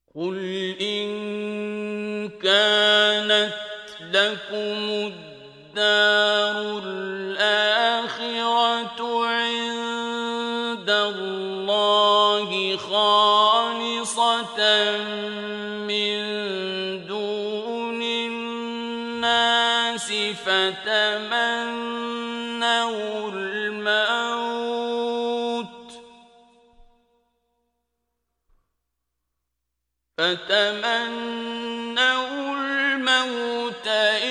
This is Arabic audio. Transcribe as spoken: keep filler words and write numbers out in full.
قُلْ إِن كَانَتْ لَكُمُ الدَّارُ الْآخِرَةُ عِندَ اللَّهِ خَالِصَةً مِّن دُونِ النَّاسِ فَتَمَنَّوُا الْمَوْتَ فتمنوا الموت